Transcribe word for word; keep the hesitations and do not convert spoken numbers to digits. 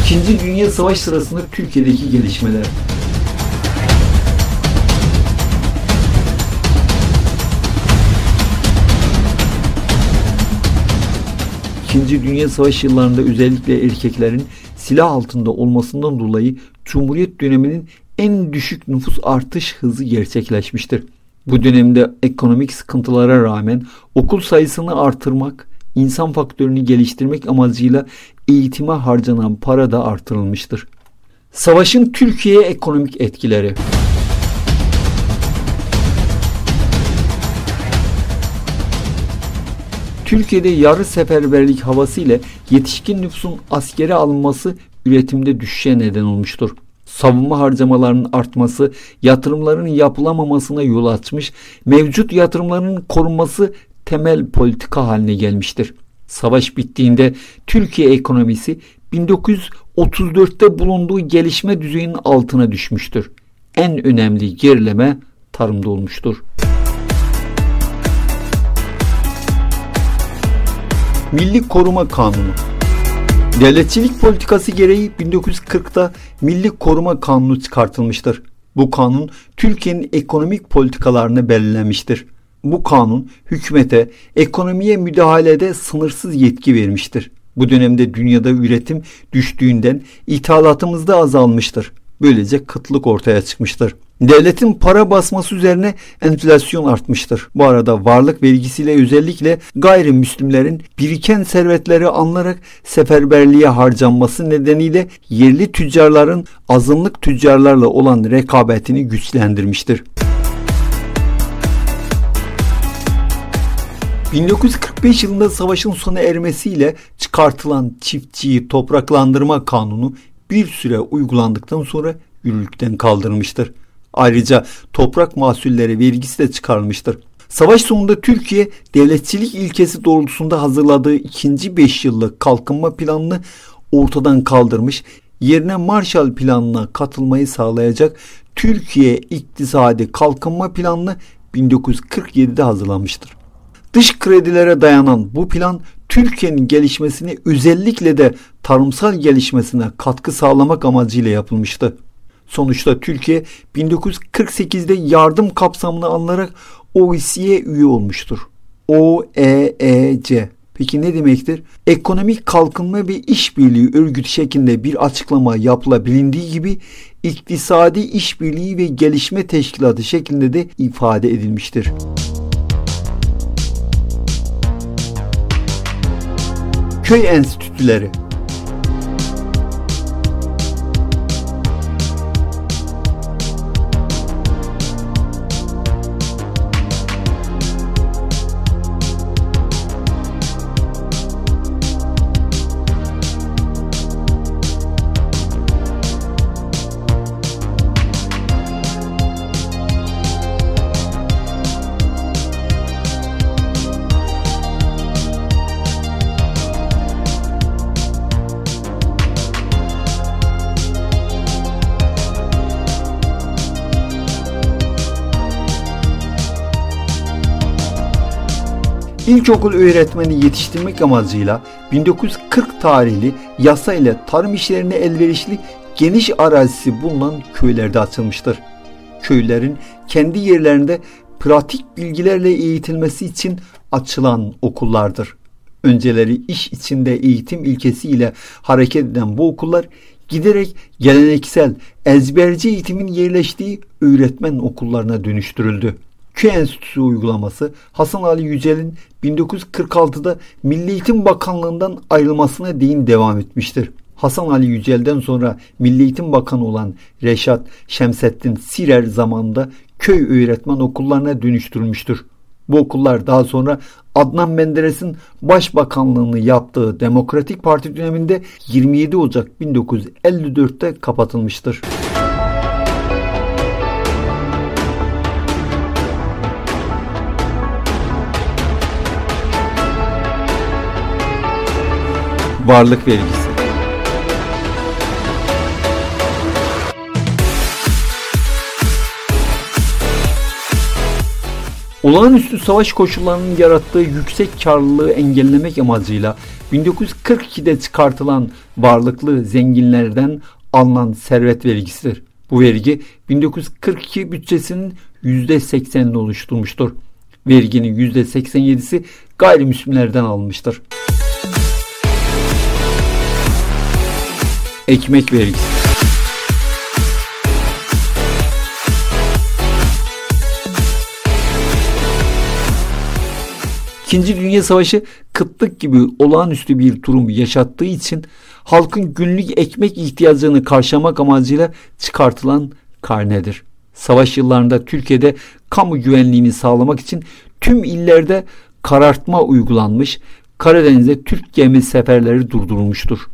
İkinci Dünya Savaşı sırasında Türkiye'deki gelişmeler. İkinci Dünya Savaşı yıllarında özellikle erkeklerin silah altında olmasından dolayı Cumhuriyet döneminin en düşük nüfus artış hızı gerçekleşmiştir. Bu dönemde ekonomik sıkıntılara rağmen okul sayısını artırmak, insan faktörünü geliştirmek amacıyla eğitime harcanan para da artırılmıştır. Savaşın Türkiye'ye ekonomik etkileri. Türkiye'de yarı seferberlik havası ile yetişkin nüfusun askere alınması üretimde düşüşe neden olmuştur. Savunma harcamalarının artması, yatırımların yapılamamasına yol açmış, mevcut yatırımların korunması temel politika haline gelmiştir. Savaş bittiğinde Türkiye ekonomisi bin dokuz yüz otuz dörtte bulunduğu gelişme düzeyinin altına düşmüştür. En önemli gerileme tarımda olmuştur. Milli Koruma Kanunu. Devletçilik politikası gereği bin dokuz yüz kırkta Milli Koruma Kanunu çıkartılmıştır. Bu kanun Türkiye'nin ekonomik politikalarını belirlemiştir. Bu kanun hükümete ekonomiye müdahalede sınırsız yetki vermiştir. Bu dönemde dünyada üretim düştüğünden ithalatımız da azalmıştır. Böylece kıtlık ortaya çıkmıştır. Devletin para basması üzerine enflasyon artmıştır. Bu arada varlık vergisiyle özellikle gayrimüslimlerin biriken servetleri alınarak seferberliğe harcanması nedeniyle yerli tüccarların azınlık tüccarlarla olan rekabetini güçlendirmiştir. bin dokuz yüz kırk beş yılında savaşın sona ermesiyle çıkartılan çiftçiyi topraklandırma kanunu bir süre uygulandıktan sonra yürürlükten kaldırılmıştır. Ayrıca toprak mahsulleri vergisi de çıkarılmıştır. Savaş sonunda Türkiye devletçilik ilkesi doğrultusunda hazırladığı ikinci beş yıllık kalkınma planını ortadan kaldırmış, yerine Marshall Planı'na katılmayı sağlayacak Türkiye İktisadi Kalkınma Planı'nı bin dokuz yüz kırk yedide hazırlamıştır. Dış kredilere dayanan bu plan Türkiye'nin gelişmesini, özellikle de tarımsal gelişmesine katkı sağlamak amacıyla yapılmıştı. Sonuçta Türkiye bin dokuz yüz kırk sekizde yardım kapsamını alınarak O E C D'ye üye olmuştur. O E E C. Peki ne demektir? Ekonomik Kalkınma ve İşbirliği Örgütü şeklinde bir açıklama yapılabilindiği gibi İktisadi İşbirliği ve Gelişme Teşkilatı şeklinde de ifade edilmiştir. Köy enstitüleri. İlkokul öğretmeni yetiştirmek amacıyla bin dokuz yüz kırk tarihli yasa ile tarım işlerine elverişli geniş arazisi bulunan köylerde açılmıştır. Köylerin kendi yerlerinde pratik bilgilerle eğitilmesi için açılan okullardır. Önceleri iş içinde eğitim ilkesiyle hareket eden bu okullar giderek geleneksel ezberci eğitimin yerleştiği öğretmen okullarına dönüştürüldü. Köy Enstitüsü uygulaması Hasan Ali Yücel'in bin dokuz yüz kırk altıda Milli Eğitim Bakanlığı'ndan ayrılmasına değin devam etmiştir. Hasan Ali Yücel'den sonra Milli Eğitim Bakanı olan Reşat Şemsettin Sirer zamanında köy öğretmen okullarına dönüştürülmüştür. Bu okullar daha sonra Adnan Menderes'in başbakanlığını yaptığı Demokratik Parti döneminde yirmi yedi Ocak bin dokuz yüz elli dörtte kapatılmıştır. Varlık vergisi. Olağanüstü savaş koşullarının yarattığı yüksek karlılığı engellemek amacıyla bin dokuz yüz kırk ikide çıkartılan varlıklı zenginlerden alınan servet vergisidir. Bu vergi bin dokuz yüz kırk iki bütçesinin yüzde seksenini oluşturmuştur. Verginin yüzde seksen yedisi gayrimüslimlerden alınmıştır. Ekmek vergisi. İkinci Dünya Savaşı kıtlık gibi olağanüstü bir durum yaşattığı için halkın günlük ekmek ihtiyacını karşılamak amacıyla çıkartılan karnedir. Savaş yıllarında Türkiye'de kamu güvenliğini sağlamak için tüm illerde karartma uygulanmış, Karadeniz'de Türk gemi seferleri durdurulmuştur.